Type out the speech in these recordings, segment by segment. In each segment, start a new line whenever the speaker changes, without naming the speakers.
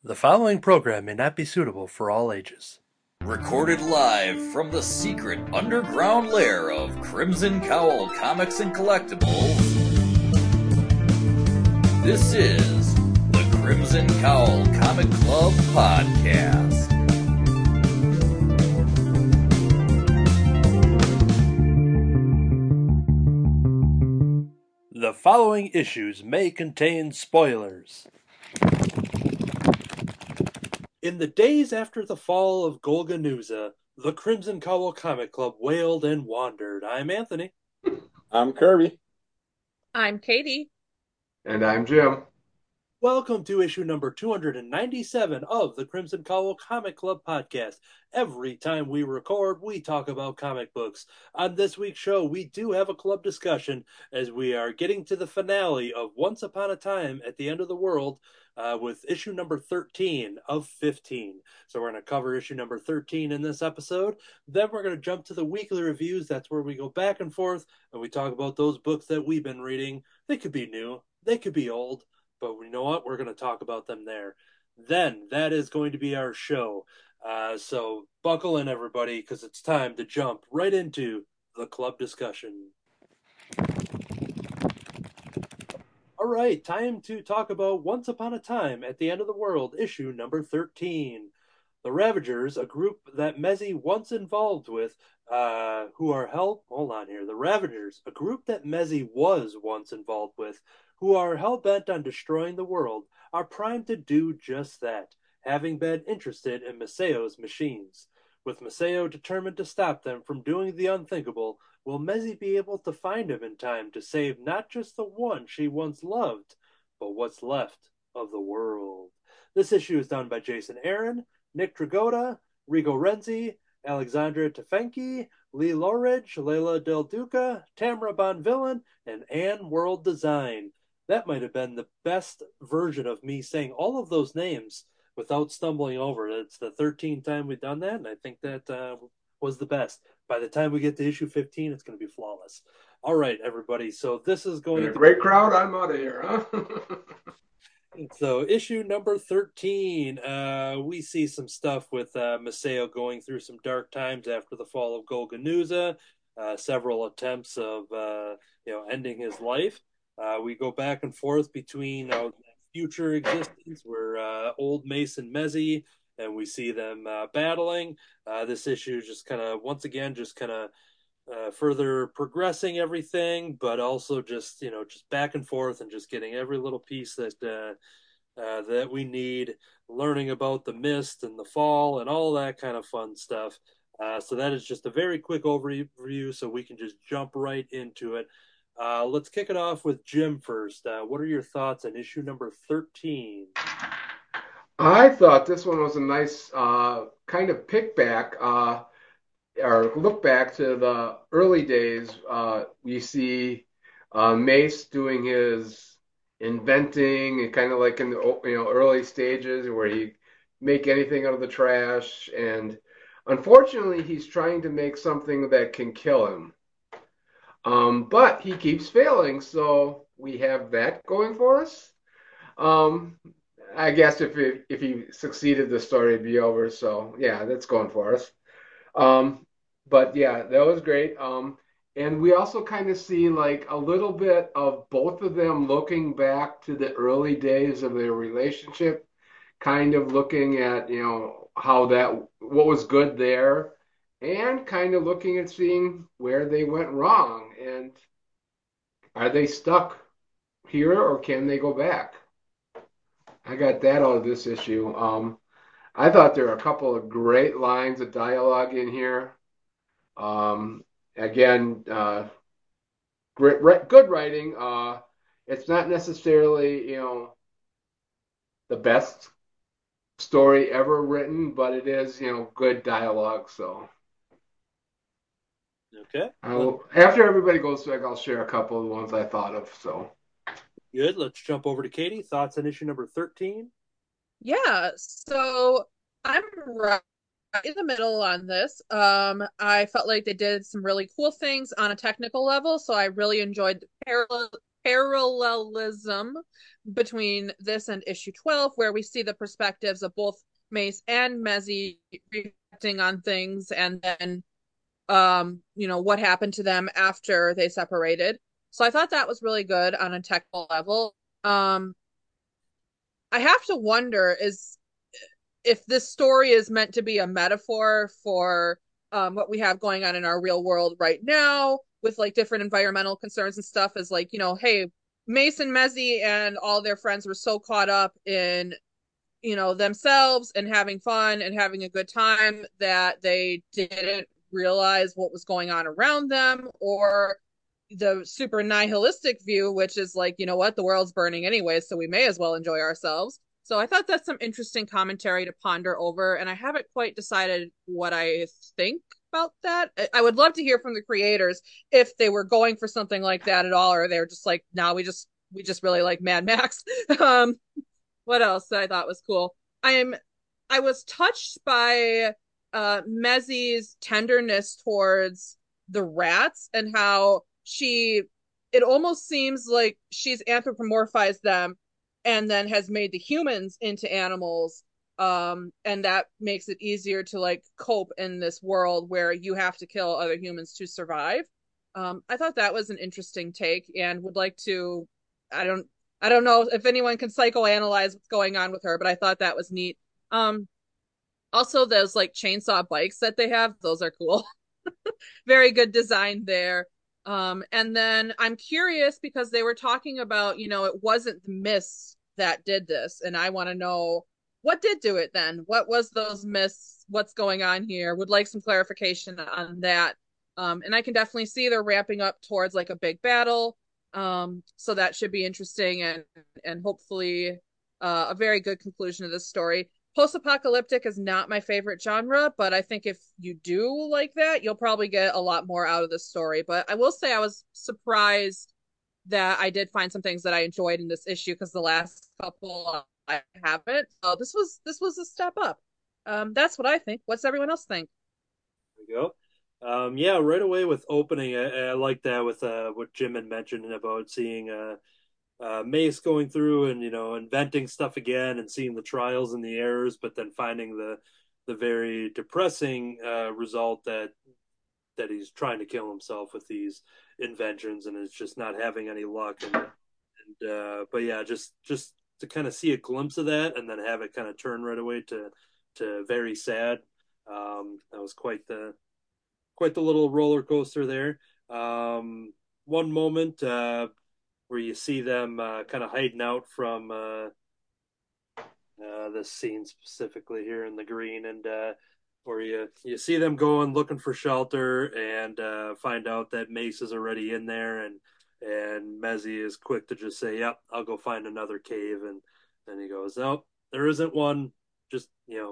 The following program may not be suitable for all ages.
Recorded live from the secret underground lair of Crimson Cowl Comics and Collectibles, this is the Crimson Cowl Comic Club Podcast.
The following issues may contain spoilers. In the days after the fall of Golganuza, the Crimson Cowl Comic Club wailed and wandered. I'm Anthony.
I'm Kirby.
I'm Katie.
And I'm Jim.
Welcome to issue number 297 of the Crimson Cowl Comic Club Podcast. Every time we record, we talk about comic books. On this week's show, we do have a club discussion as we are getting to the finale of Once Upon a Time at the End of the World with issue number 13 of 15. So we're going to cover issue number 13 in this episode. Then we're going to jump to the weekly reviews. That's where we go back and forth and we talk about those books that we've been reading. They could be new, they could be old. But you know what? We're going to talk about them there. Then that is going to be our show. So buckle in, everybody, because it's time to jump right into the club discussion. All right, time to talk about Once Upon a Time at the End of the World, issue number 13. The Ravagers, a group that Mezzy once involved with, who are hold on here. The Ravagers, a group that Mezzy was once involved with, who are hell-bent on destroying the world, are primed to do just that, having been interested in Masayo's machines. With Masayo determined to stop them from doing the unthinkable, will Mezzy be able to find him in time to save not just the one she once loved, but what's left of the world? This issue is done by Jason Aaron, Nick Dragotta, Rigo Renzi, Alexandra Tefenki, Lee Loridge, Leila Del Duca, Tamara Bonvillain, and Ann World Design. That might have been the best version of me saying all of those names without stumbling over. It's the 13th time we've done that, and I think that was the best. By the time we get to issue 15, it's going to be flawless. All right, everybody. So this is going to be...
Great crowd. I'm out of here, huh?
So issue number 13, we see some stuff with Masayo going through some dark times after the fall of Golganuza, several attempts of ending his life. We go back and forth between future existence where old Mace and Mezzy, and we see them battling. This issue is just kind of, once again, just kind of further progressing everything, but also just back and forth and just getting every little piece that we need, learning about the mist and the fall and all that kind of fun stuff. So that is just a very quick overview, so we can just jump right into it. Let's kick it off with Jim first. What are your thoughts on issue number 13?
I thought this one was a nice kind of pick back or look back to the early days. We see Mace doing his inventing and kind of like in the early stages where he make anything out of the trash, and unfortunately he's trying to make something that can kill him. But he keeps failing, so we have that going for us. I guess if he succeeded, the story would be over. So yeah, that's going for us. But yeah, that was great. And we also kind of see like a little bit of both of them looking back to the early days of their relationship, kind of looking at what was good there, and kind of looking at seeing where they went wrong, and are they stuck here or can they go back? I got that out of this issue. I thought there were a couple of great lines of dialogue in here. Again, good writing. It's not necessarily the best story ever written, but it is good dialogue. So.
Okay.
After everybody goes through, I'll share a couple of the ones I thought of. So
good. Let's jump over to Katie. Thoughts on issue number 13?
Yeah, so I'm right in the middle on this. I felt like they did some really cool things on a technical level, so I really enjoyed the parallelism between this and issue 12, where we see the perspectives of both Mace and Mezzy reflecting on things, and then what happened to them after they separated. So I thought that was really good on a technical level. I have to wonder is if this story is meant to be a metaphor for what we have going on in our real world right now with like different environmental concerns and stuff, is like, hey, Mason Mezzy and all their friends were so caught up in themselves and having fun and having a good time that they didn't realize what was going on around them, or the super nihilistic view, which is like, what, the world's burning anyway, so we may as well enjoy ourselves. So I thought that's some interesting commentary to ponder over, and I haven't quite decided what I think about that. I would love to hear from the creators if they were going for something like that at all, or they're just like, no, we just really like Mad Max. um what else that I thought was cool? I was touched by Mezzy's tenderness towards the rats, and how it almost seems like she's anthropomorphized them and then has made the humans into animals. And that makes it easier to like cope in this world where you have to kill other humans to survive. I thought that was an interesting take, and would like to, I don't I don't know if anyone can psychoanalyze what's going on with her, but I thought that was neat. Um, Also those like chainsaw bikes that they have, those are cool. Very good design there. And then I'm curious because they were talking about, it wasn't the mists that did this, and I want to know what did do it then? What was those mists? What's going on here? Would like some clarification on that. And I can definitely see they're ramping up towards like a big battle. So that should be interesting, and hopefully a very good conclusion of this story. Post-apocalyptic is not my favorite genre, but I think if you do like that, you'll probably get a lot more out of this story. But I will say I was surprised that I did find some things that I enjoyed in this issue, because the last couple I haven't. So this was a step up. That's what I think. What's everyone else think?
There we go. Yeah, right away with opening, I like that with what Jim had mentioned about seeing Mace going through and inventing stuff again and seeing the trials and the errors, but then finding the very depressing result that he's trying to kill himself with these inventions and is just not having any luck. But yeah, just to kind of see a glimpse of that and then have it kind of turn right away to very sad. That was quite the little roller coaster there. One moment where you see them kind of hiding out from this scene specifically here in the green, and where you see them going looking for shelter and find out that Mace is already in there, and Mezzy is quick to just say, "Yep, I'll go find another cave," and then he goes, "Nope, there isn't one. Just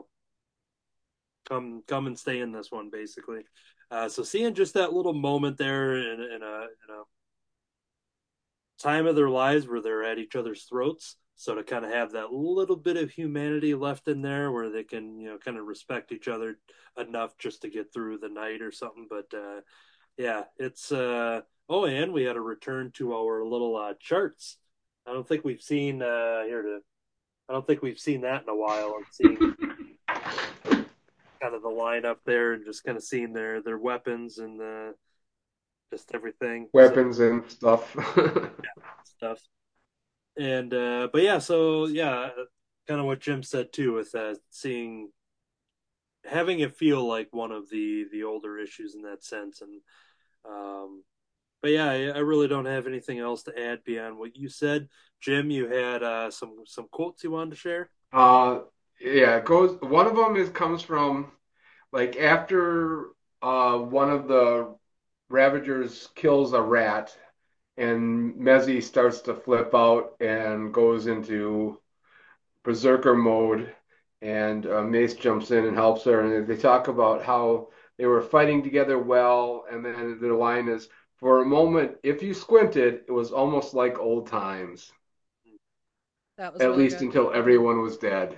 come and stay in this one," basically. So seeing just that little moment there in a time of their lives where they're at each other's throats. So to kind of have that little bit of humanity left in there where they can, kind of respect each other enough just to get through the night or something. But yeah, it's oh, and we had a return to our little charts. I don't think we've seen I don't think we've seen that in a while. And seeing kind of the lineup there and just kind of seeing their weapons and just everything. So
Weapons and stuff.
stuff. And but yeah, so yeah, kind of what Jim said too, with seeing having it feel like one of the older issues in that sense. And but yeah, I really don't have anything else to add beyond what you said. Jim, you had some quotes you wanted to share.
uh, yeah, it goes. One of them comes from like after one of the Ravagers kills a rat, and Mezzy starts to flip out and goes into berserker mode, and Mace jumps in and helps her, and they talk about how they were fighting together well, and then the line is, "For a moment, if you squinted, it was almost like old times,
That was
at
really
least
good.
until everyone was dead."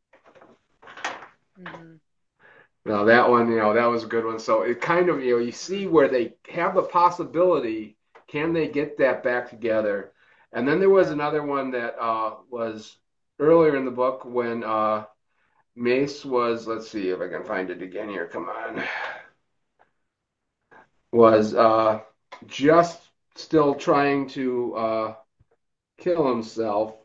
Mhm.
Now that one, that was a good one. So it kind of, you see where they have the possibility, can they get that back together? And then there was another one that was earlier in the book when Mace was, let's see if I can find it again here. Come on. Was just still trying to kill himself.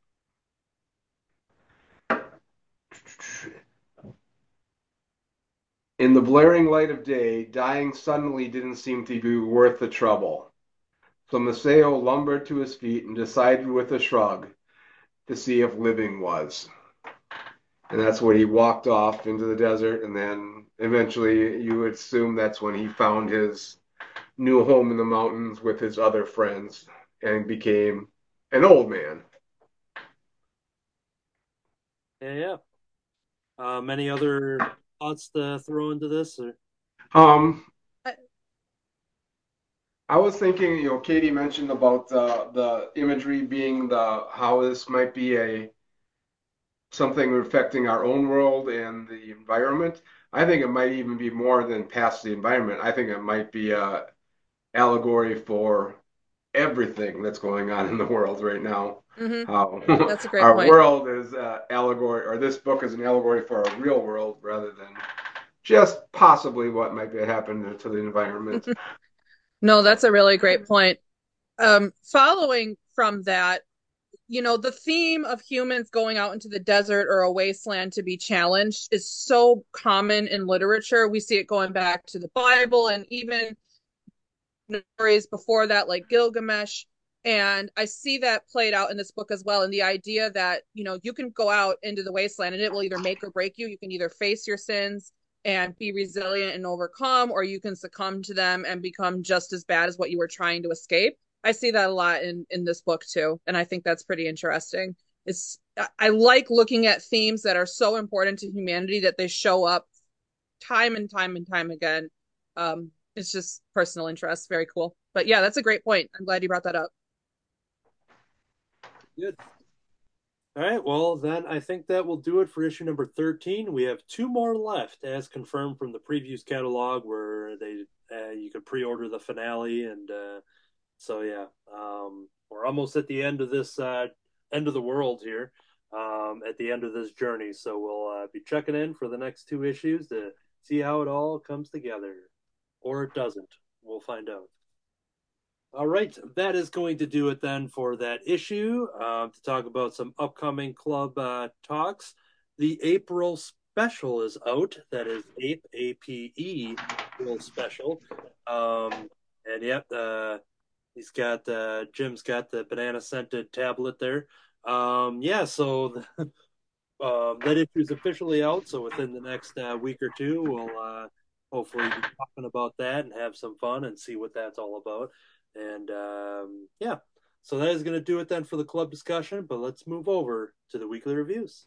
In the blaring light of day, dying suddenly didn't seem to be worth the trouble. So Maceo lumbered to his feet and decided with a shrug to see if living was. And that's when he walked off into the desert, and then eventually you would assume that's when he found his new home in the mountains with his other friends and became an old man.
Yeah. Many other thoughts to throw into this? Or?
Um,
I,
I was thinking, Katie mentioned about the imagery being the how this might be a something affecting our own world and the environment. I think it might even be more than past the environment. I think it might be a allegory for everything that's going on in the world right now.
mhm,
How
that's a great
our
point.
world is allegory, or this book is an allegory for our real world rather than just possibly what might be happening to the environment.
No, that's a really great point. Following from that, the theme of humans going out into the desert or a wasteland to be challenged is so common in literature. We see it going back to the Bible and even stories before that, like Gilgamesh. And I see that played out in this book as well. And the idea that, you can go out into the wasteland and it will either make or break you. You can either face your sins and be resilient and overcome, or you can succumb to them and become just as bad as what you were trying to escape. I see that a lot in this book too. And I think that's pretty interesting. I like looking at themes that are so important to humanity that they show up time and time and time again. It's just personal interest. Very cool. But yeah, that's a great point. I'm glad you brought that up.
Good. All right, well, then I think that will do it for issue number 13. We have two more left, as confirmed from the previews catalog, where you could pre-order the finale, and so yeah, we're almost at the end of this end of the world here, at the end of this journey. So we'll be checking in for the next two issues to see how it all comes together, or it doesn't. We'll find out. All right, that is going to do it then for that issue. To talk about some upcoming club talks. The April special is out. That is Ape, APE, April special. And yep, Jim's got the banana scented tablet there. Yeah, so that issue is officially out. So within the next week or two, we'll hopefully be talking about that and have some fun and see what that's all about. And yeah, so that is going to do it then for the club discussion. But let's move over to the weekly reviews.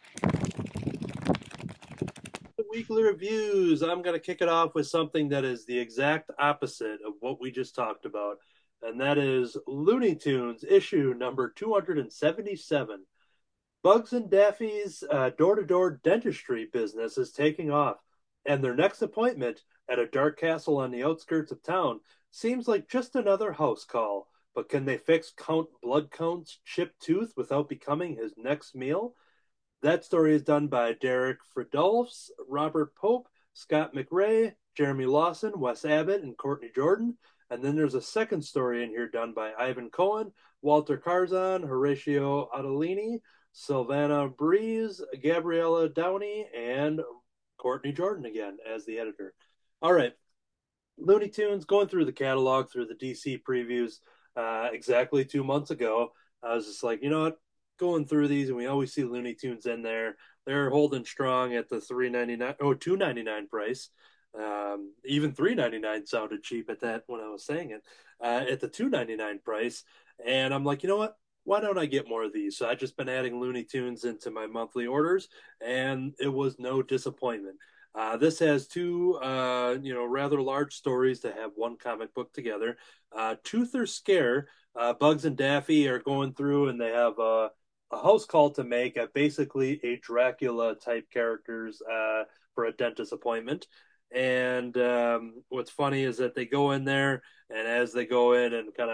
The weekly reviews. I'm going to kick it off with something that is the exact opposite of what we just talked about, and that is Looney Tunes issue number 277. Bugs and Daffy's door-to-door dentistry business is taking off, and their next appointment at a dark castle on the outskirts of town seems like just another house call. But can they fix Count Bloodcount's chipped tooth without becoming his next meal? That story is done by Derek Fridolfs, Robert Pope, Scott McRae, Jeremy Lawson, Wes Abbott, and Courtney Jordan. And then there's a second story in here done by Ivan Cohen, Walter Carzon, Horatio Ottolini, Sylvana Breeze, Gabriella Downey, and Courtney Jordan again as the editor. All right. Looney Tunes, going through the catalog, through the DC previews exactly 2 months ago. I was just like, you know what? Going through these, and we always see Looney Tunes in there. They're holding strong at the $2.99 price. Even $3.99 sounded cheap at that when I was saying it. At the $2.99 price, and I'm like, you know what? Why don't I get more of these? So I just been adding Looney Tunes into my monthly orders, and it was no disappointment. This has two, rather large stories to have one comic book together. Tooth or Scare, Bugs and Daffy are going through and they have a house call to make at basically a Dracula type characters for a dentist appointment. And what's funny is that they go in there, and as they go in and kind of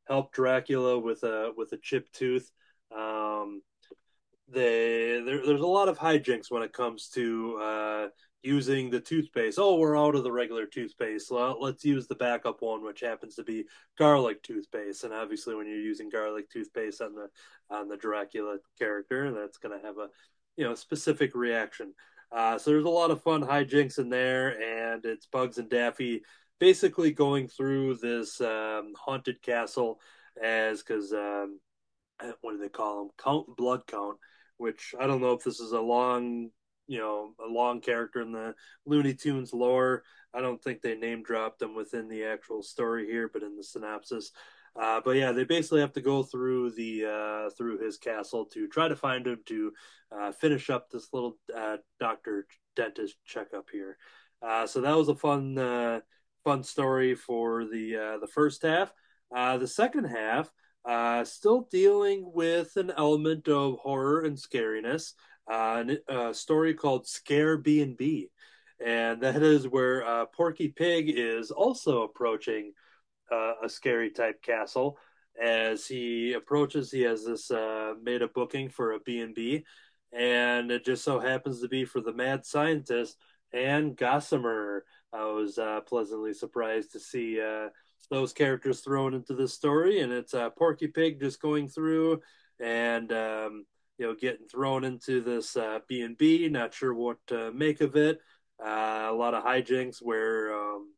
help Dracula with a chipped tooth. Um, there's a lot of hijinks when it comes to using the toothpaste. Oh, we're out of the regular toothpaste. Well, let's use the backup one, which happens to be garlic toothpaste. And obviously, when you're using garlic toothpaste on the Dracula character, that's going to have a specific reaction. So there's a lot of fun hijinks in there, and it's Bugs and Daffy basically going through this haunted castle as because what do they call them? Blood count, which I don't know if this is a long character in the Looney Tunes lore. I don't think they name dropped them within the actual story here, but in the synopsis. But yeah, they basically have to go through the through his castle to try to find him to finish up this little doctor dentist checkup here. So that was a fun story for the first half. The second half, still dealing with an element of horror and scariness. A story called Scare B&B, and that is where Porky Pig is also approaching a scary type castle. As he approaches, he has this made a booking for a B&B, and it just so happens to be for the mad scientist and Gossamer. I was pleasantly surprised to see those characters thrown into this story, and it's Porky Pig just going through and getting thrown into this B&B, not sure what to make of it. A lot of hijinks where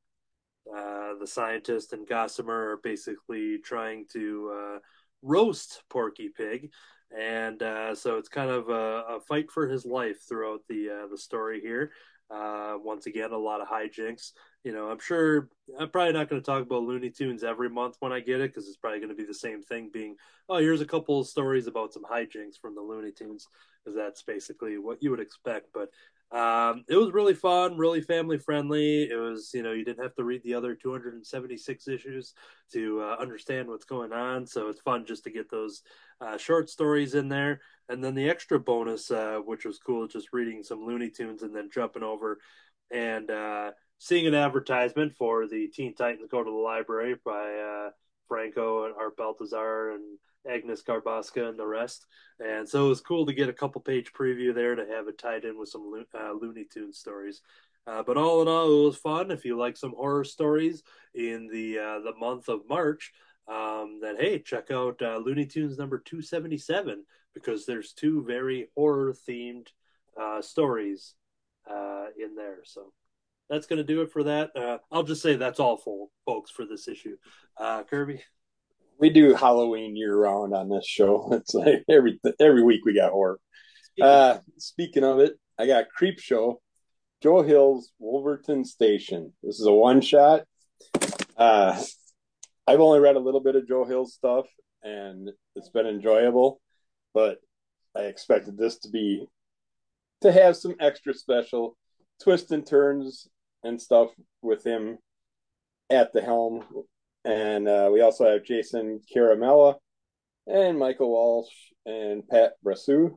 the scientist and Gossamer are basically trying to roast Porky Pig, and so it's kind of a fight for his life throughout the story here. Once again, a lot of hijinks. I'm sure I'm probably not going to talk about Looney Tunes every month when I get it because it's probably going to be the same thing. Being, oh, here's a couple of stories about some hijinks from the Looney Tunes, because that's basically what you would expect. But it was really fun, really family friendly. It was, you didn't have to read the other 276 issues to understand what's going on. So it's fun just to get those short stories in there. And then the extra bonus, which was cool, just reading some Looney Tunes and then jumping over and seeing an advertisement for the Teen Titans Go to the Library by Franco and Art Baltazar and Agnes Garbaska and the rest. And so it was cool to get a couple page preview there to have it tied in with some Looney Tunes stories. But all in all, it was fun. If you like some horror stories in the month of March, then hey, check out Looney Tunes number 277, because there's two very horror themed stories in there. So that's going to do it for that. I'll just say that's all, folks, for this issue. Kirby.
We do Halloween year round on this show. It's like every week we got horror. Speaking of it, I got Creep Show, Joe Hill's Wolverton Station. This is a one shot. I've only read a little bit of Joe Hill's stuff, and it's been enjoyable, but I expected this to have some extra special twists and turns and stuff with him at the helm. And we also have Jason Caramella and Michael Walsh and Pat Brasseau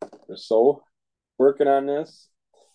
working on this.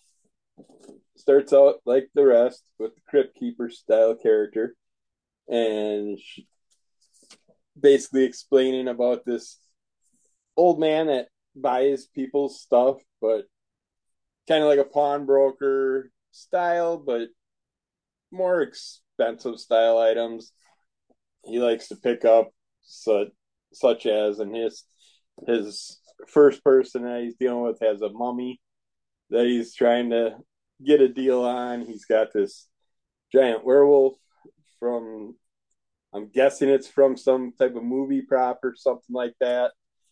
Starts out like the rest with the Crypt Keeper style character, and basically explaining about this old man that buys people's stuff, but kind of like a pawnbroker style, but more expensive style items. He likes to pick up such as, and his first person that he's dealing with has a mummy that he's trying to get a deal on. He's got this giant werewolf from, I'm guessing it's from some type of movie prop or something like that.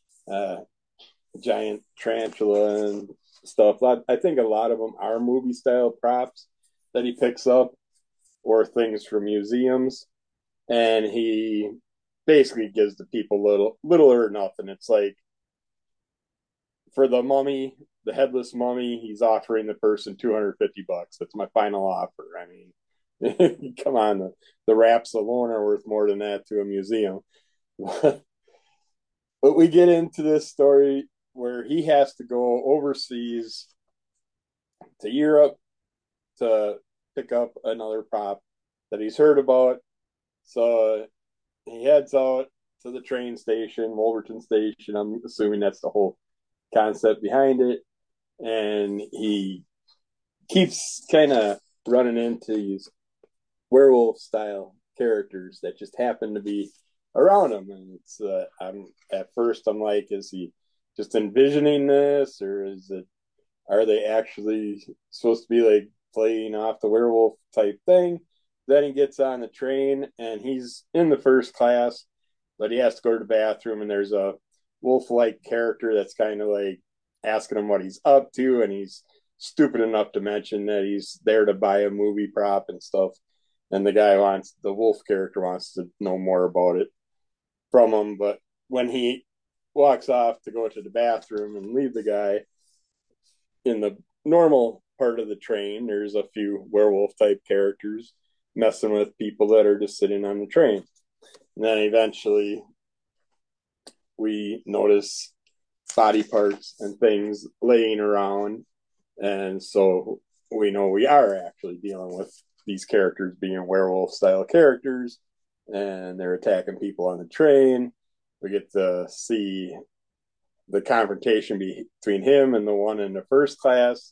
Giant tarantula and stuff. I think a lot of them are movie style props that he picks up or things from museums. And he basically gives the people little or nothing. It's like, for the mummy, the headless mummy, he's offering the person $250. That's my final offer. I mean, come on, the wraps alone are worth more than that to a museum. But we get into this story where he has to go overseas to Europe to pick up another prop that he's heard about. So he heads out to the train station, Wolverton Station. I'm assuming that's the whole concept behind it. And he keeps kind of running into these werewolf style characters that just happen to be around him. And it's I'm at first I'm like, is he just envisioning this, or are they actually supposed to be like playing off the werewolf type thing? Then he gets on the train and he's in the first class, but he has to go to the bathroom, and there's a wolf like character that's kind of like asking him what he's up to, and he's stupid enough to mention that he's there to buy a movie prop and stuff. And the wolf character wants to know more about it from him. But when he walks off to go to the bathroom and leave the guy, in the normal part of the train, there's a few werewolf type characters messing with people that are just sitting on the train. And then eventually we notice body parts and things laying around. And so we know we are actually dealing with these characters being werewolf style characters, and they're attacking people on the train. We get to see the confrontation between him and the one in the first class,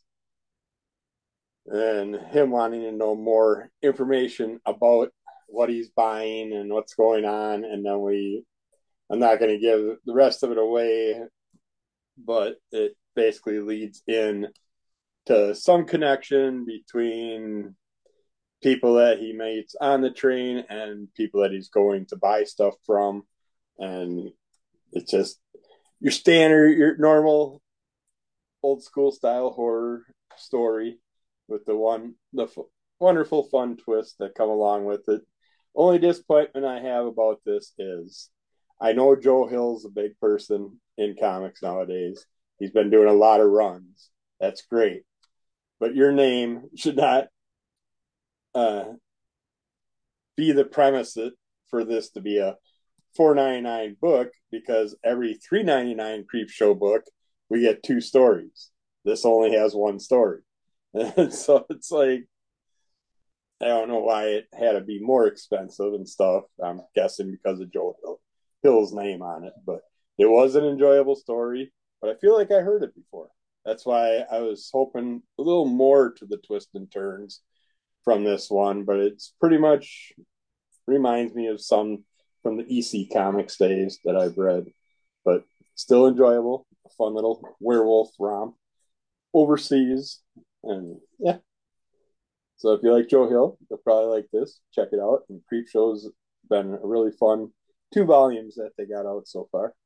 and him wanting to know more information about what he's buying and what's going on. And then I'm not going to give the rest of it away, but it basically leads in to some connection between people that he meets on the train and people that he's going to buy stuff from. And it's just your normal old school style horror story with the wonderful fun twist that come along with it. Only disappointment I have about this is I know Joe Hill's a big person in comics nowadays. He's been doing a lot of runs. That's great. But your name should not be the premise for this to be a $4.99 book, because every $3.99 Creep Show book we get 2 stories. This only has 1 story. And so it's like, I don't know why it had to be more expensive and stuff. I'm guessing because of Joe Hill's name on it. But it was an enjoyable story, but I feel like I heard it before. That's why I was hoping a little more to the twists and turns from this one, but it's pretty much reminds me of some from the EC Comics days that I've read, but still enjoyable. A fun little werewolf romp overseas. And yeah. So if you like Joe Hill, you'll probably like this. Check it out. And Creep Show's been a really fun 2 volumes that they got out so far.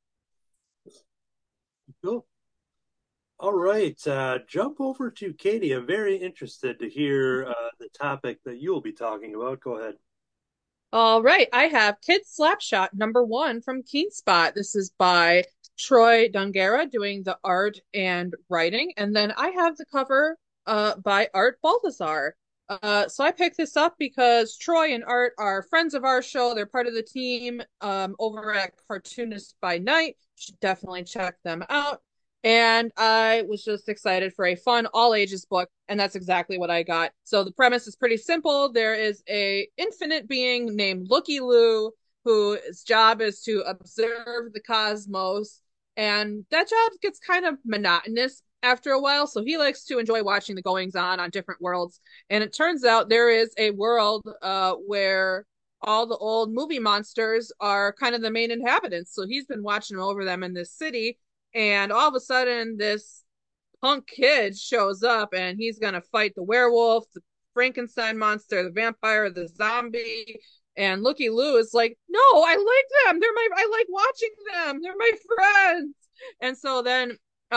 Cool. All right, jump over to Katie. I'm very interested to hear the topic that you'll be talking about. Go ahead.
All right, I have Kid Slapshot #1 from Keenspot. This is by Troy Dungera doing the art and writing, and then I have the cover by Art Baltazar. So I picked this up because Troy and Art are friends of our show. They're part of the team over at Cartoonist by Night. You should definitely check them out. And I was just excited for a fun all ages book, and that's exactly what I got. So the premise is pretty simple. There is a infinite being named Looky Loo whose job is to observe the cosmos, and that job gets kind of monotonous after a while, so he likes to enjoy watching the goings on different worlds. And it turns out there is a world where all the old movie monsters are kind of the main inhabitants. So he's been watching over them in this city, and all of a sudden this punk kid shows up and he's gonna fight the werewolf, the Frankenstein monster, the vampire, the zombie. And Looky Loo is like, no, I like them. I like watching them. They're my friends. And so then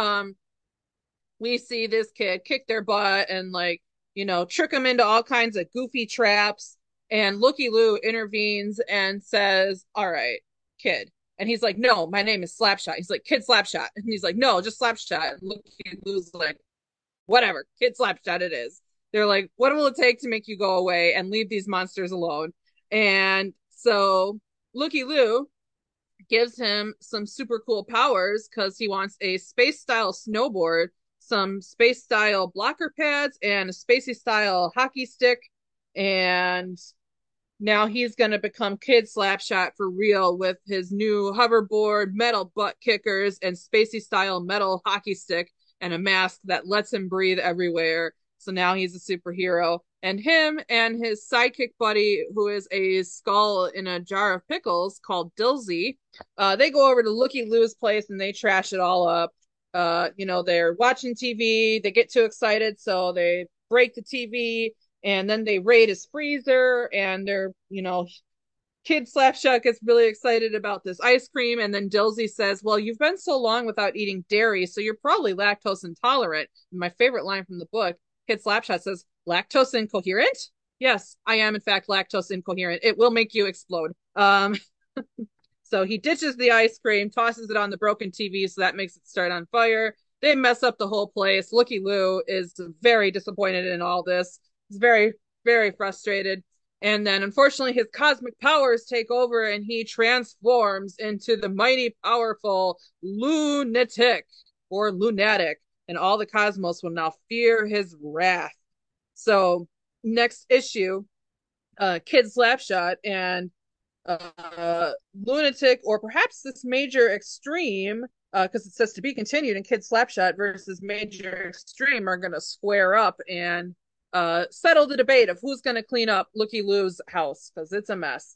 we see this kid kick their butt and trick them into all kinds of goofy traps. And Looky Loo intervenes and says, all right, kid. And he's like, no, my name is Slapshot. He's like, Kid Slapshot. And he's like, no, just Slapshot. And Looky Loo's like, whatever, Kid Slapshot it is. They're like, what will it take to make you go away and leave these monsters alone? And so Looky Loo gives him some super cool powers because he wants a space style snowboard, some space style blocker pads, and a spacey style hockey stick. And now he's going to become Kid Slapshot for real with his new hoverboard, metal butt kickers, and spacey style metal hockey stick and a mask that lets him breathe everywhere. So now he's a superhero. And him and his sidekick buddy, who is a skull in a jar of pickles called Dilsey, they go over to Looky Lou's place and they trash it all up. They're watching TV, they get too excited, so they break the TV, and then they raid his freezer, and Kid Slapshot gets really excited about this ice cream, and then Dilsey says, well, you've been so long without eating dairy, so you're probably lactose intolerant. And my favorite line from the book, Kid Slapshot says, lactose incoherent? Yes, I am in fact lactose incoherent. It will make you explode. So he ditches the ice cream, tosses it on the broken TV, so that makes it start on fire. They mess up the whole place. Looky Lou is very disappointed in all this. He's very, very frustrated. And then, unfortunately, his cosmic powers take over and he transforms into the mighty, powerful lunatic or lunatic. And all the cosmos will now fear his wrath. So, next issue, Kid Slapshot and lunatic, or perhaps this major extreme, because it says to be continued, and Kid Slapshot versus Major Extreme are going to square up and settle the debate of who's going to clean up Looky Lou's house, because it's a mess.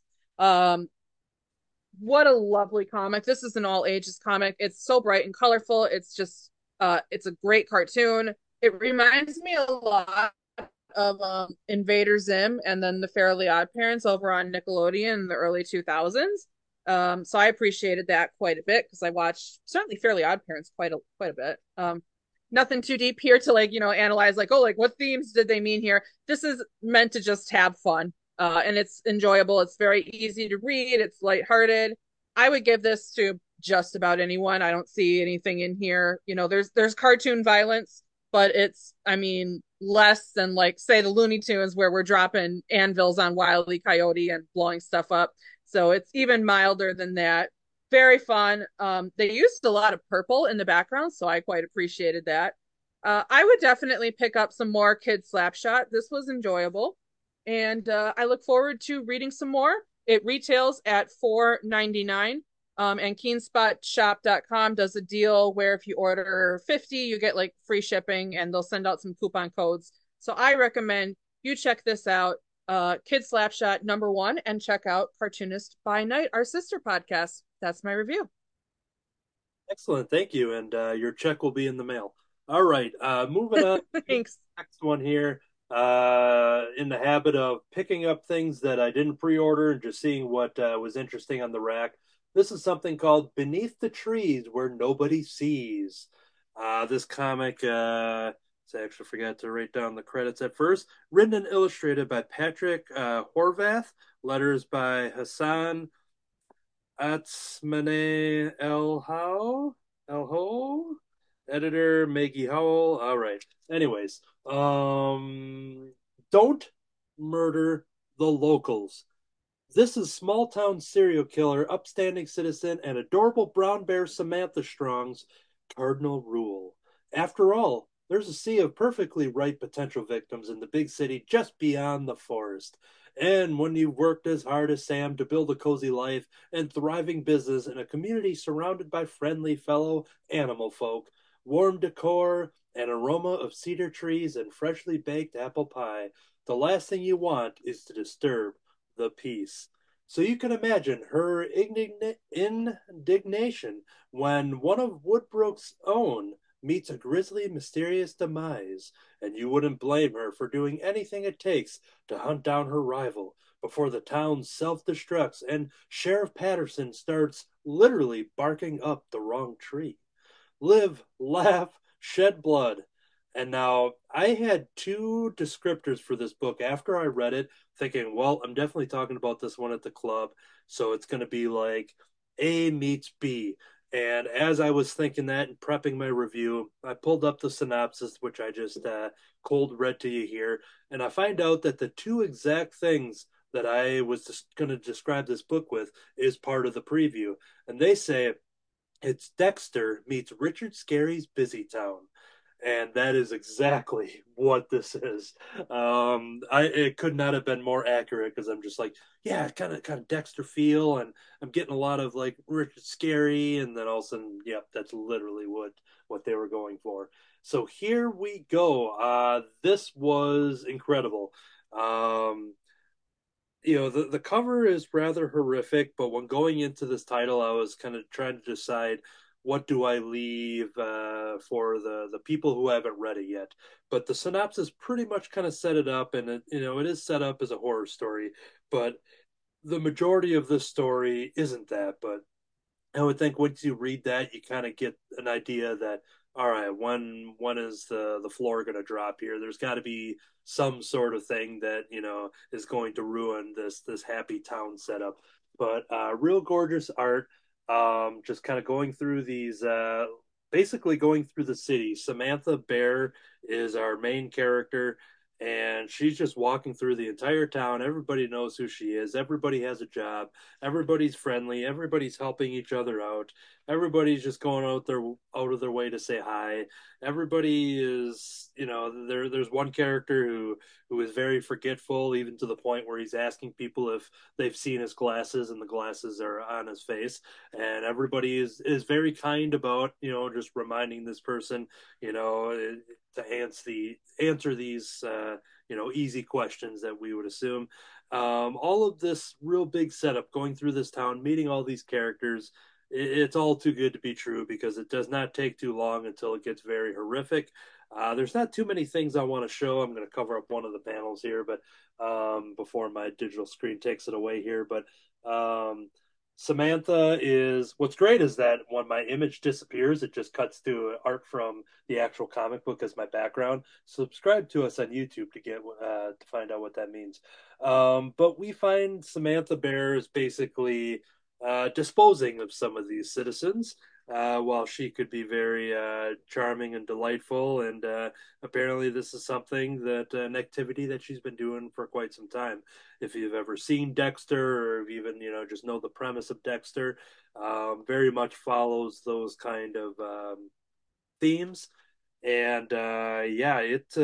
What a lovely comic. This is an all ages comic. It's so bright and colorful. It's a great cartoon. It reminds me a lot of Invader Zim and then the Fairly Odd Parents over on Nickelodeon in the early 2000s. So I appreciated that quite a bit because I watched certainly Fairly Odd Parents quite a bit. Nothing too deep here to analyze what themes did they mean here. This is meant to just have fun. And it's enjoyable. It's very easy to read. It's lighthearted. I would give this to just about anyone. I don't see anything in here. There's cartoon violence, but it's, less than say the Looney Tunes where we're dropping anvils on Wile E. Coyote and blowing stuff up. So it's even milder than that. Very fun. They used a lot of purple in the background, so I quite appreciated that. I would definitely pick up some more Kid Slapshot. This was enjoyable. And I look forward to reading some more. It retails at $4.99. And KeenSpotShop.com does a deal where if you order 50, you get free shipping, and they'll send out some coupon codes. So I recommend you check this out, Kid Slapshot #1, and check out Cartoonist by Night, our sister podcast. That's my review.
Excellent, thank you, and your check will be in the mail. All right, moving on.
Thanks.
Next one here. In the habit of picking up things that I didn't pre-order and just seeing what was interesting on the rack. This is something called Beneath the Trees Where Nobody Sees. This comic, I actually forgot to write down the credits at first. Written and illustrated by Patrick Horvath. Letters by Hassan Atsmane El-Ho. Editor Maggie Howell. All right. Anyways, don't murder the locals. This is small town serial killer, upstanding citizen, and adorable brown bear Samantha Strong's cardinal rule. After all, there's a sea of perfectly ripe potential victims in the big city just beyond the forest. And when you've worked as hard as Sam to build a cozy life and thriving business in a community surrounded by friendly fellow animal folk, warm decor, an aroma of cedar trees, and freshly baked apple pie, the last thing you want is to disturb the peace. So you can imagine her indignation when one of Woodbrook's own meets a grisly, mysterious demise, and you wouldn't blame her for doing anything it takes to hunt down her rival before the town self-destructs and Sheriff Patterson starts literally barking up the wrong tree. Live, laugh, shed blood. And now I had two descriptors for this book after I read it, thinking, well, I'm definitely talking about this one at the club. So it's going to be like A meets B. And as I was thinking that and prepping my review, I pulled up the synopsis, which I just cold read to you here. And I find out that the two exact things that I was just going to describe this book with is part of the preview. And they say it's Dexter meets Richard Scarry's Busy Town. And that is exactly what this is. It could not have been more accurate because I'm just like, yeah, kind of Dexter feel, and I'm getting a lot of like Richard Scary, and then all of a sudden, yep, that's literally what they were going for. So here we go. This was incredible. Um, the cover is rather horrific, but when going into this title, I was kind of trying to decide what do I leave for the people who haven't read it yet. But the synopsis pretty much kind of set it up, and it is set up as a horror story, but the majority of this story isn't that. But I would think once you read that, you kind of get an idea that all right, when is the floor going to drop here? There's got to be some sort of thing that is going to ruin this happy town setup. But real gorgeous art. Just kind of going through these, basically going through the city. Samantha Bear is our main character, and she's just walking through the entire town. Everybody knows who she is. Everybody has a job. Everybody's friendly. Everybody's helping each other out. Everybody's just going out of their way to say hi. Everybody is, there's one character who is very forgetful, even to the point where he's asking people if they've seen his glasses, and the glasses are on his face. And everybody is very kind about, just reminding this person, to answer these easy questions that we would assume. All of this real big setup, going through this town, meeting all these characters, it's all too good to be true because it does not take too long until it gets very horrific. There's not too many things I want to show. I'm going to cover up one of the panels here, but before my digital screen takes it away here. But Samantha is what's great is that when my image disappears, it just cuts to art from the actual comic book as my background. Subscribe to us on YouTube to get to find out what that means. But we find Samantha Bear is basically disposing of some of these citizens. While she could be very charming and delightful, and apparently this is something that an activity that she's been doing for quite some time. If you've ever seen Dexter, or even just know the premise of Dexter, very much follows those kind of themes. And yeah,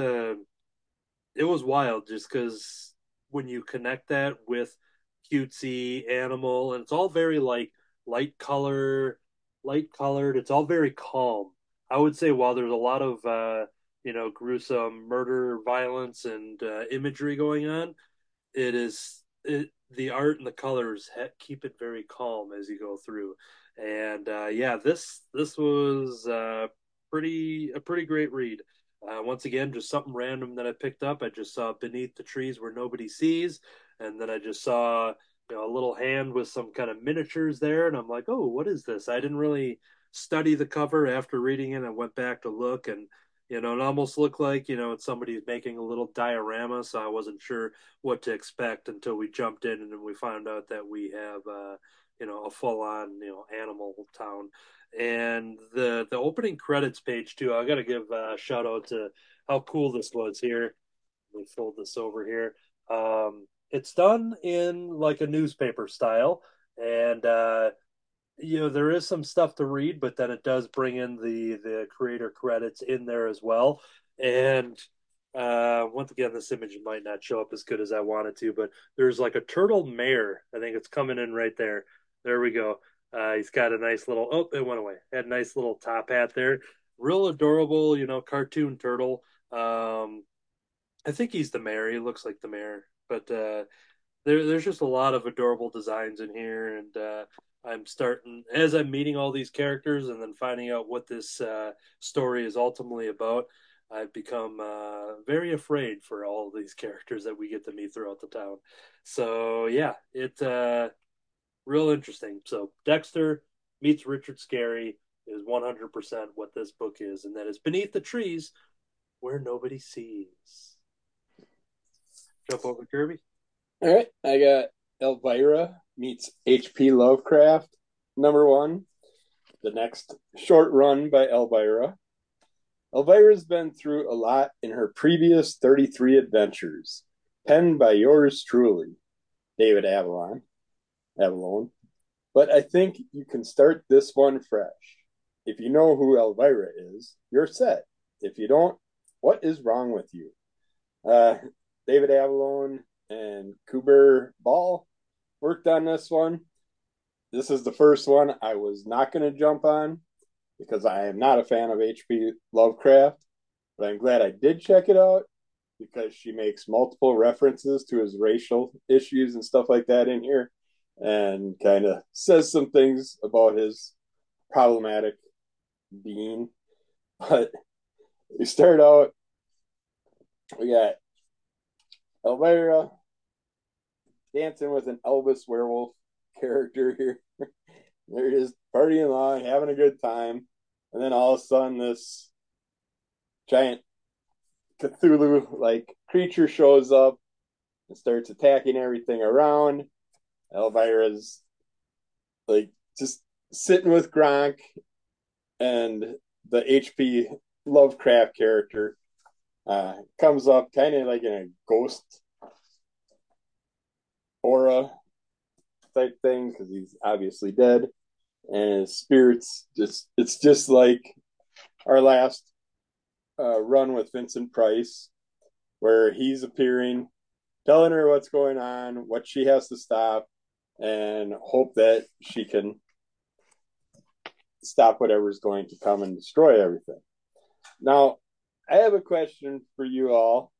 it was wild just because when you connect that with cutesy animal, and it's all very like light color, light colored. It's all very calm. I would say while there's a lot of gruesome murder, violence, and imagery going on, the art and the colors keep it very calm as you go through. And yeah, this was a pretty great read. Once again, just something random that I picked up. I just saw Beneath the Trees Where Nobody Sees, and then I just saw a little hand with some kind of miniatures there, and I'm like, oh, what is this? I didn't really study the cover after reading it. I went back to look, and it almost looked like it's somebody's making a little diorama, so I wasn't sure what to expect until we jumped in, and then we found out that we have a full on animal town. And the opening credits page too, I got to give a shout out to how cool this was here. Let me fold this over here. It's done in like a newspaper style, and there is some stuff to read, but then it does bring in the creator credits in there as well. And once again, this image might not show up as good as I wanted to, but there's like a turtle mare. I think it's coming in right there. There we go. He's got a nice little. Oh, it went away. Had a nice little top hat there. Real adorable, cartoon turtle. I think he's the mayor. He looks like the mayor, but there's just a lot of adorable designs in here, and I'm starting as I'm meeting all these characters and then finding out what this story is ultimately about. I've become very afraid for all of these characters that we get to meet throughout the town. So yeah, it's real interesting. So Dexter meets Richard Scarry is 100% what this book is, and that is Beneath the Trees Where Nobody Sees. Jump over, Kirby.
All right, I got Elvira meets H.P. Lovecraft, #1. The next short run by Elvira. Elvira's been through a lot in her previous 33 adventures, penned by yours truly, David Avallone. But I think you can start this one fresh. If you know who Elvira is, you're set. If you don't, what is wrong with you? Uh, David Avallone and Kuber Ball worked on this one. This is the first one I was not going to jump on because I am not a fan of H.P. Lovecraft, but I'm glad I did check it out because she makes multiple references to his racial issues and stuff like that in here and kind of says some things about his problematic being. But we start out, we got Elvira dancing with an Elvis werewolf character here. They're just partying along, having a good time. And then all of a sudden, this giant Cthulhu like creature shows up and starts attacking everything around. Elvira's like just sitting with Gronk, and the H.P. Lovecraft character comes up kind of like in a ghost aura type thing because he's obviously dead, and his spirits it's just like our last run with Vincent Price, where he's appearing, telling her what's going on, what she has to stop, and hope that she can stop whatever's going to come and destroy everything. Now, I have a question for you all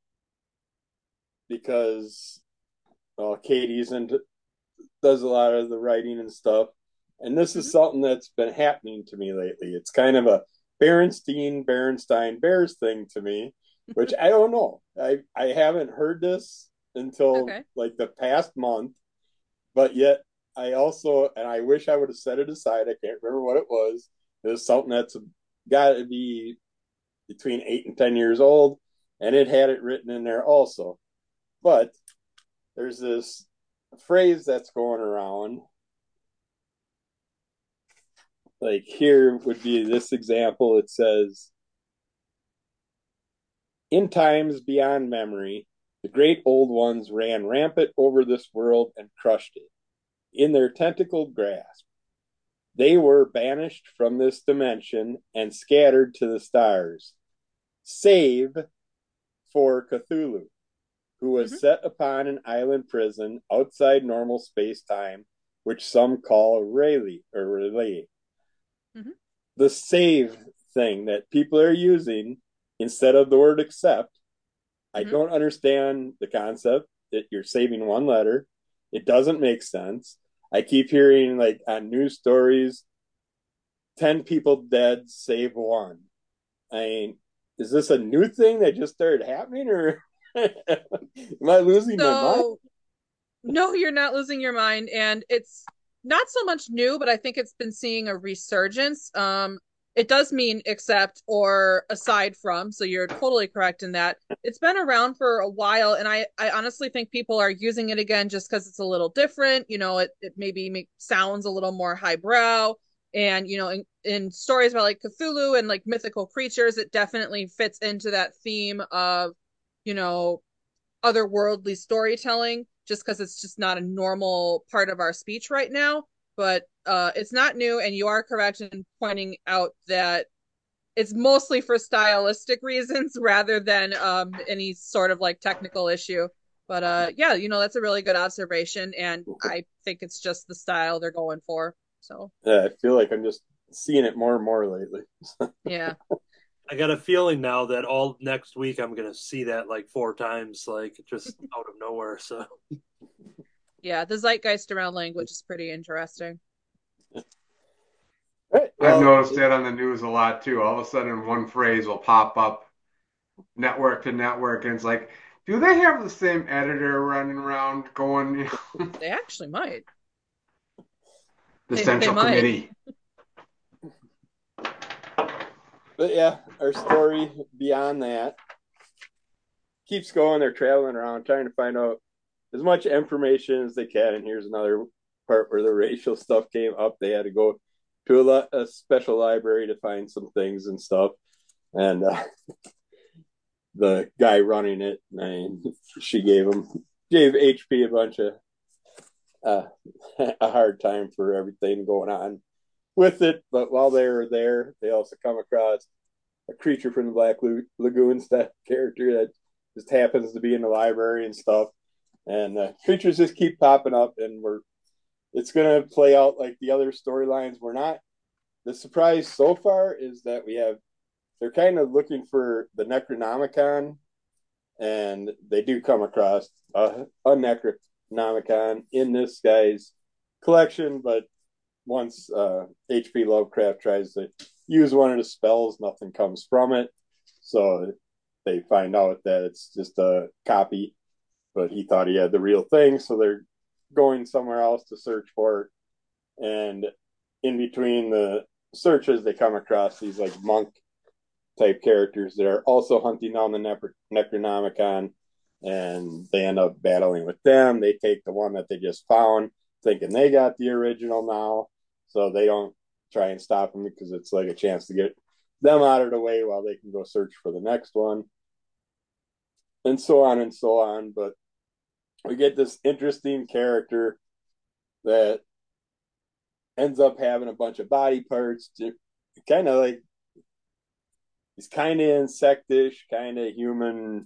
because Katie's and does a lot of the writing and stuff, and this is something that's been happening to me lately. It's kind of a Berenstein Bears thing to me, which I don't know. I haven't heard this until like the past month, but yet I also, and I wish I would have set it aside. I can't remember what it was. It was something that's got to be between 8 and 10 years old, and it had it written in there also. But there's this phrase that's going around. Like here would be this example. It says, in times beyond memory, the great old ones ran rampant over this world and crushed it in their tentacled grasp. They were banished from this dimension and scattered to the stars, save for Cthulhu, who was set upon an island prison outside normal space-time, which some call Rayleigh or Relay. The save thing that people are using instead of the word accept, I don't understand the concept that you're saving one letter. It doesn't make sense. I keep hearing like on news stories, 10 people dead, save one. I mean, is this a new thing that just started happening, or am I losing my mind?
No, you're not losing your mind. And it's not so much new, but I think it's been seeing a resurgence. It does mean except or aside from, so you're totally correct in that. It's been around for a while, and I honestly think people are using it again just because it's a little different. It maybe sounds a little more highbrow. And, in stories about like Cthulhu and like mythical creatures, it definitely fits into that theme of, otherworldly storytelling, just because it's just not a normal part of our speech right now. But it's not new, and you are correct in pointing out that it's mostly for stylistic reasons rather than any sort of like technical issue. But yeah, that's a really good observation, and I think it's just the style they're going for. So
yeah, I feel like I'm just seeing it more and more lately.
yeah.
I got a feeling now that all next week I'm going to see that like 4 times, like just out of nowhere. So,
yeah, the zeitgeist around language is pretty interesting.
Right,
I've
well,
noticed that on the news a lot too. All of a sudden, one phrase will pop up network to network, and it's like, do they have the same editor running around going,
They actually might.
the
They
Central
might.
Committee?
but yeah, our story beyond that keeps going. They're traveling around trying to find out as much information as they can. And here's another part where the racial stuff came up. They had to go to a special library to find some things and stuff. And the guy running it, she gave HP a bunch of a hard time for everything going on with it. But while they were there, they also come across a creature from the Black Lagoon that character that just happens to be in the library and stuff. And creatures just keep popping up, and it's going to play out like the other storylines. We're not. The surprise so far is that they're kind of looking for the Necronomicon, and they do come across a Necronomicon in this guy's collection, but once H.P. Lovecraft tries to use one of the spells, nothing comes from it. So they find out that it's just a copy, but he thought he had the real thing. So they're going somewhere else to search for it. And in between the searches, they come across these like monk type characters that are also hunting down the Necronomicon, and they end up battling with them. They take the one that they just found, thinking they got the original now, so they don't try and stop them because it's like a chance to get them out of the way while they can go search for the next one, and so on and so on. But we get this interesting character that ends up having a bunch of body parts, kind of like he's kind of insectish, kind of human,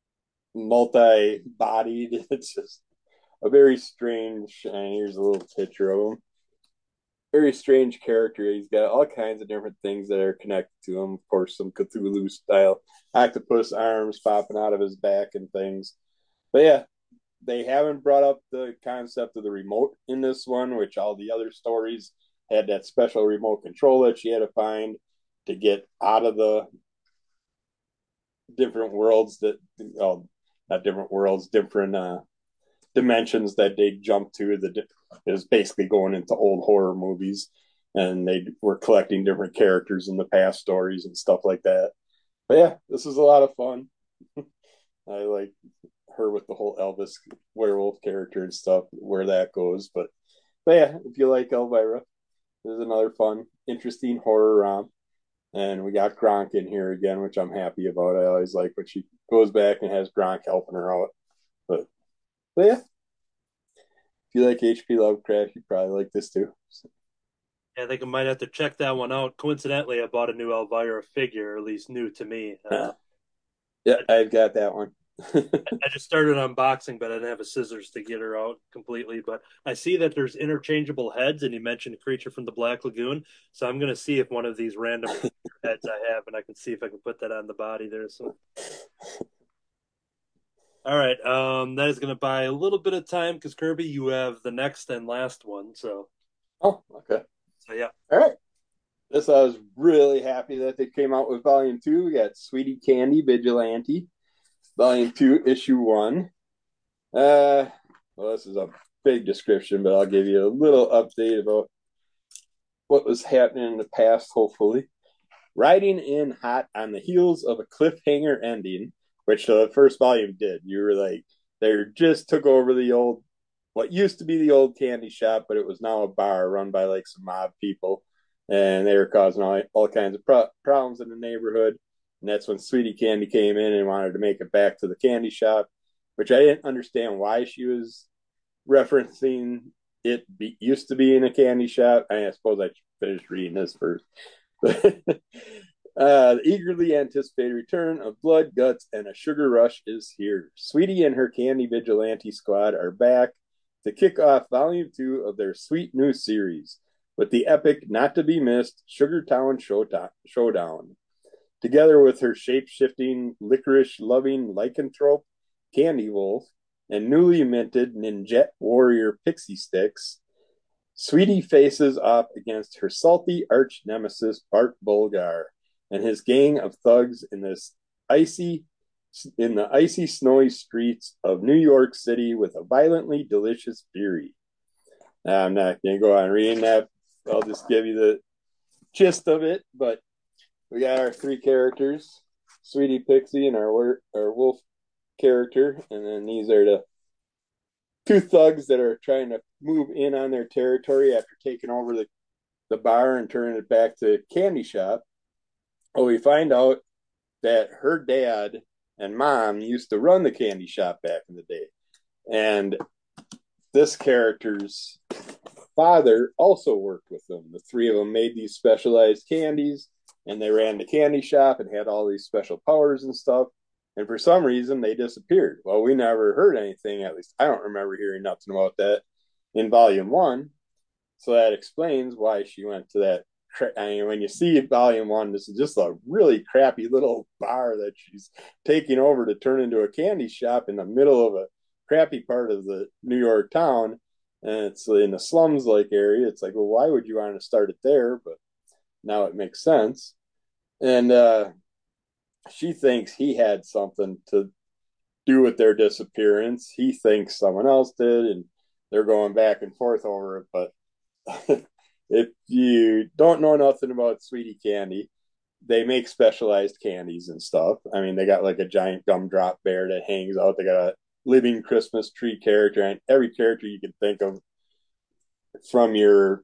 multi-bodied. It's just a very strange, and here's a little picture of him. Very strange character. He's got all kinds of different things that are connected to him. Of course, some Cthulhu style octopus arms popping out of his back and things. But yeah, they haven't brought up the concept of the remote in this one, which all the other stories had that special remote control that she had to find to get out of the different worlds that, oh, not different worlds, different dimensions that they jumped to. It was basically going into old horror movies, and they were collecting different characters in the past stories and stuff like that. But yeah, this is a lot of fun. I like her with the whole Elvis werewolf character and stuff, where that goes. But yeah, if you like Elvira, this is another fun, interesting horror romp. And we got Gronk in here again, which I'm happy about. I always like when she goes back and has Gronk helping her out. But yeah, if you like H.P. Lovecraft, you probably like this too.
Yeah, I think I might have to check that one out. Coincidentally, I bought a new Elvira figure, or at least new to me.
Yeah, I've got that one.
I just started unboxing, but I didn't have a scissors to get her out completely. But I see that there's interchangeable heads, and you mentioned Creature from the Black Lagoon. So I'm going to see if one of these random heads I have, and I can see if I can put that on the body there. So, all right, that is going to buy a little bit of time because Kirby, you have the next and last one.
Oh, okay.
So yeah.
All right. This I was really happy that they came out with Volume 2. We got Sweetie Candy Vigilante, Volume 2, Issue 1. Well, this is a big description, but I'll give you a little update about what was happening in the past, hopefully. Riding in hot on the heels of a cliffhanger ending, which the first volume did. You were like, they just took over what used to be the old candy shop, but it was now a bar run by like some mob people. And they were causing all kinds of problems in the neighborhood. And that's when Sweetie Candy came in and wanted to make it back to the candy shop, which I didn't understand why she was referencing used to be in a candy shop. I suppose I finished reading this first. The eagerly anticipated return of blood, guts, and a sugar rush is here. Sweetie and her candy vigilante squad are back to kick off Volume 2 of their sweet new series with the epic, not to be missed Sugar Town Showdown. Together with her shape-shifting, licorice-loving lycanthrope, Candy Wolf, and newly minted Ninjet Warrior Pixie Sticks, Sweetie faces off against her salty arch nemesis Bart Bulgar and his gang of thugs in the icy, snowy streets of New York City with a violently delicious fury. I'm not going to go on reading that. I'll just give you the gist of it. But we got our three characters, Sweetie Pixie and our wolf character, and then these are the two thugs that are trying to move in on their territory after taking over the bar and turning it back to candy shop. Well, we find out that her dad and mom used to run the candy shop back in the day. And this character's father also worked with them. The three of them made these specialized candies and they ran the candy shop and had all these special powers and stuff. And for some reason, they disappeared. Well, we never heard anything. At least I don't remember hearing nothing about that in Volume One. So that explains why she went to that. I mean, when you see Volume One, this is just a really crappy little bar that she's taking over to turn into a candy shop in the middle of a crappy part of the New York town, and it's in the slums like area. It's like, well, why would you want to start it there? But now it makes sense. And she thinks he had something to do with their disappearance. He thinks someone else did, and they're going back and forth over it. But if you don't know nothing about Sweetie Candy, they make specialized candies and stuff. I mean, they got like a giant gumdrop bear that hangs out. They got a living Christmas tree character, and every character you can think of from your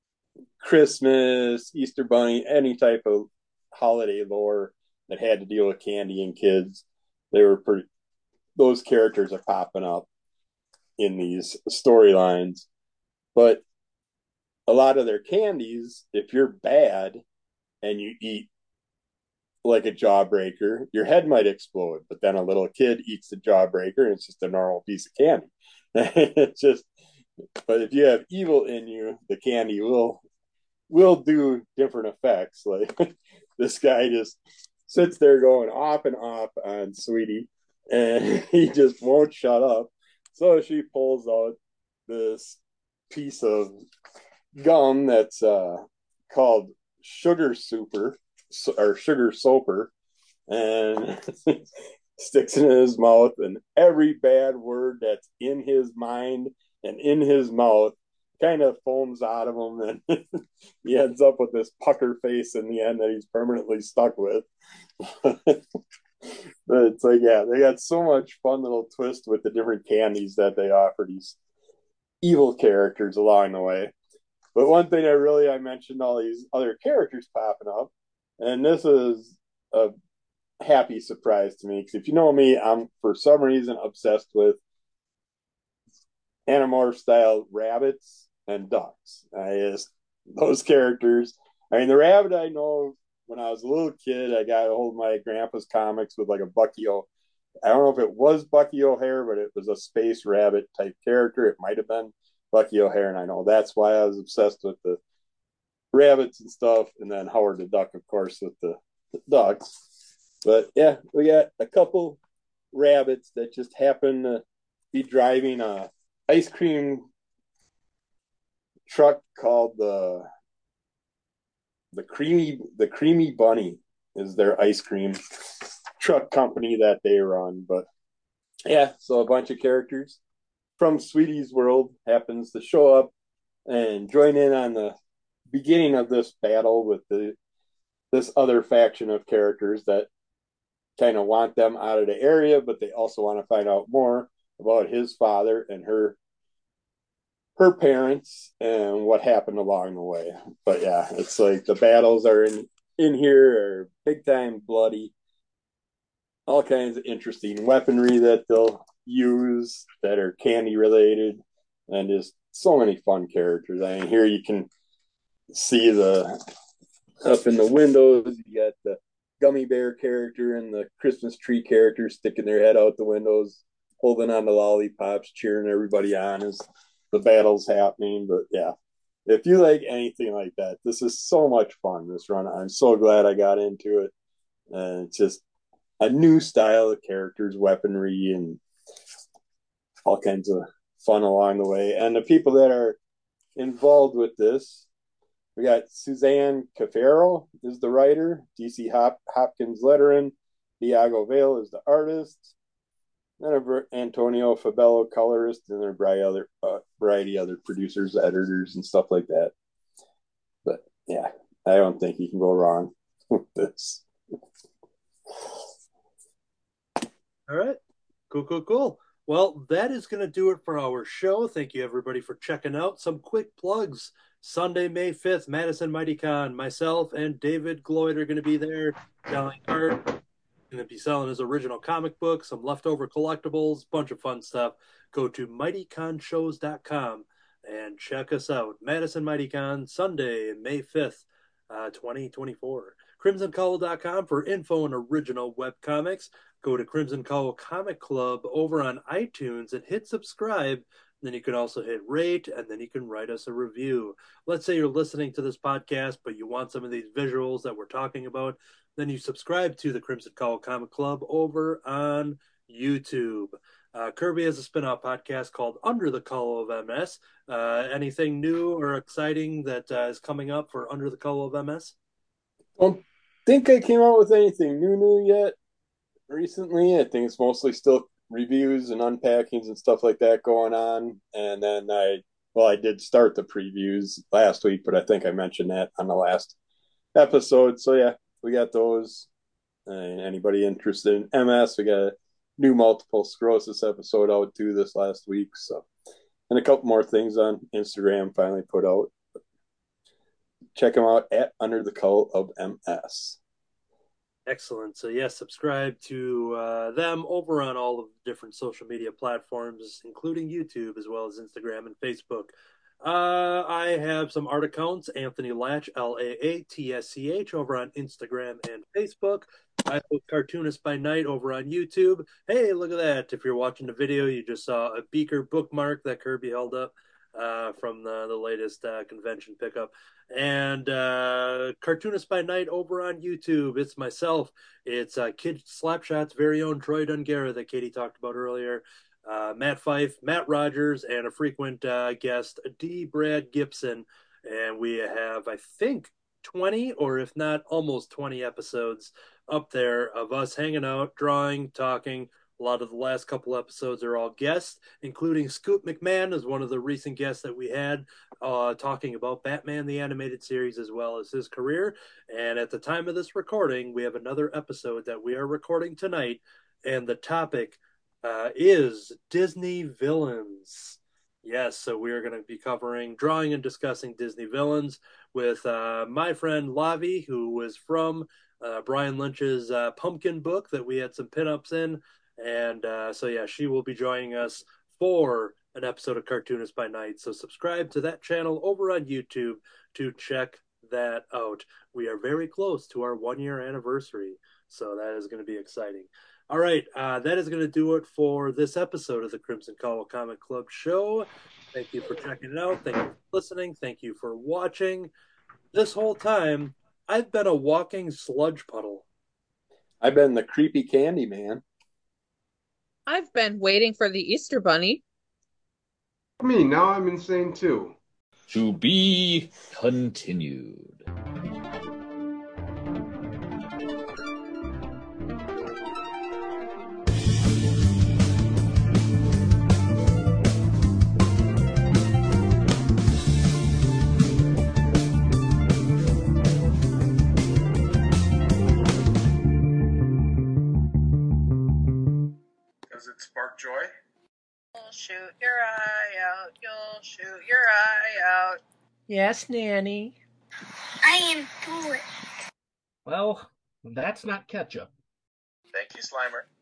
Christmas, Easter Bunny, any type of holiday lore that had to deal with candy and kids. They were pretty. Those characters are popping up in these storylines, but a lot of their candies, if you're bad and you eat like a jawbreaker, your head might explode. But then a little kid eats the jawbreaker, and it's just a normal piece of candy. It's just, but if you have evil in you, the candy will do different effects. Like this guy just sits there going off and off on Sweetie, and he just won't shut up. So she pulls out this piece of gum that's called Sugar Super or Sugar Soaper, and sticks it in his mouth, and every bad word that's in his mind and in his mouth kind of foams out of him, and he ends up with this pucker face in the end that he's permanently stuck with. But it's like, yeah, they got so much fun little twist with the different candies that they offer these evil characters along the way. But one thing I mentioned all these other characters popping up, and this is a happy surprise to me because if you know me, I'm for some reason obsessed with Animorph style rabbits and ducks. Those characters. I mean, the rabbit I know when I was a little kid, I got a hold of my grandpa's comics with like a Bucky I don't know if it was Bucky O'Hare, but it was a space rabbit type character. It might have been Bucky O'Hare, and I know that's why I was obsessed with the rabbits and stuff. And then Howard the Duck, of course, with the ducks. But yeah, we got a couple rabbits that just happen to be driving a ice cream truck called the creamy bunny is their ice cream truck company that they run. But yeah, so a bunch of characters from Sweetie's world happens to show up and join in on the beginning of this battle with this other faction of characters that kind of want them out of the area, but they also want to find out more about his father and her parents and what happened along the way. But yeah, it's like the battles are in here are big time bloody, all kinds of interesting weaponry that they'll use that are candy related, and just so many fun characters. I mean, here you can see the up in the windows, you got the gummy bear character and the Christmas tree character sticking their head out the windows, holding on to lollipops, cheering everybody on as the battle's happening. But yeah, if you like anything like that, this is so much fun, this run. I'm so glad I got into it. And it's just a new style of characters, weaponry, and all kinds of fun along the way. And the people that are involved with this, we got Suzanne Cafaro is the writer, DC Hopkins lettering, Diago Vale is the artist, then Antonio Fabello colorist, and a variety other producers, editors, and stuff like that. But yeah, I don't think you can go wrong with this.
All right. Cool. Well, that is going to do it for our show. Thank you, everybody, for checking out. Some quick plugs. Sunday, May 5th, Madison MightyCon. Myself and David Gloyd are going to be there selling art. Going to be selling his original comic book, some leftover collectibles, bunch of fun stuff. Go to mightyconshows.com and check us out. Madison MightyCon, Sunday, May 5th, 2024. CrimsonCowl.com for info and original webcomics. Go to Crimson Cowl Comic Club over on iTunes and hit subscribe. Then you can also hit rate, and then you can write us a review. Let's say you're listening to this podcast, but you want some of these visuals that we're talking about. Then you subscribe to the Crimson Cowl Comic Club over on YouTube. Kirby has a spin-off podcast called Under the Cowl of MS. Anything new or exciting that is coming up for Under the Cowl of MS?
Don't think I came out with anything new yet recently. I think it's mostly still reviews and unpackings and stuff like that going on. And then I did start the previews last week, but I think I mentioned that on the last episode. So yeah, we got those. And anybody interested in MS, we got a new multiple sclerosis episode out too this last week. So, and a couple more things on Instagram finally put out. Check them out at Under the Cowl of MS.
Excellent. So yes, subscribe to them over on all of the different social media platforms, including YouTube as well as Instagram and Facebook. I have some art accounts, Anthony Latch, LAATSCH, over on Instagram and Facebook. I post Cartoonist by Night over on YouTube. Hey, look at that. If you're watching the video, you just saw a beaker bookmark that Kirby held up from the latest convention pickup. And Cartoonist by Night over on YouTube. It's myself. It's Kid Slapshot's very own Troy Dungara that Katie talked about earlier. Matt Fife, Matt Rogers, and a frequent guest, D. Brad Gibson. And we have, I think, 20, or if not, almost 20 episodes up there of us hanging out, drawing, talking. A lot of the last couple episodes are all guests, including Scoot McMahon as one of the recent guests that we had, talking about Batman the Animated Series as well as his career. And at the time of this recording, we have another episode that we are recording tonight, and the topic is Disney villains. Yes, so we are going to be covering, drawing, and discussing Disney villains with my friend Lavi, who was from Brian Lynch's Pumpkin book that we had some pinups in. And so, yeah, she will be joining us for an episode of Cartoonist by Night. So subscribe to that channel over on YouTube to check that out. We are very close to our 1-year anniversary, so that is going to be exciting. All right, that is going to do it for this episode of the Crimson Cowl Comic Club show. Thank you for checking it out. Thank you for listening. Thank you for watching. This whole time, I've been a walking sludge puddle.
I've been the creepy candy man.
I've been waiting for the Easter Bunny.
Me, now I'm insane too.
To be continued.
Does it spark joy?
You'll shoot your eye out. You'll shoot your eye out.
Yes, Nanny.
I am foolish.
Well, that's not ketchup.
Thank you, Slimer.